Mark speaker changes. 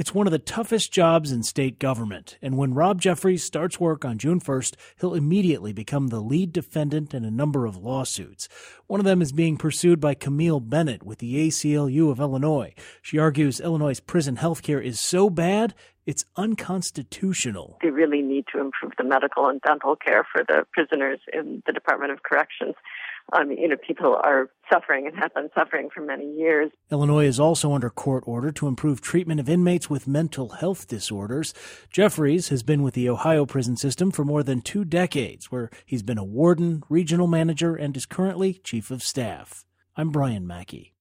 Speaker 1: It's one of the toughest jobs in state government, and when Rob Jeffries starts work on June 1st, he'll immediately become the lead defendant in a number of lawsuits. One of them is being pursued by Camille Bennett with the ACLU of Illinois. She argues Illinois' prison health care is so bad, it's unconstitutional.
Speaker 2: They really need to improve the medical and dental care for the prisoners in the Department of Corrections. People are suffering and have been suffering for many years.
Speaker 1: Illinois is also under court order to improve treatment of inmates with mental health disorders. Jeffries has been with the Ohio prison system for more than 2 decades, where he's been a warden, regional manager, and is currently chief of staff. I'm Brian Mackey.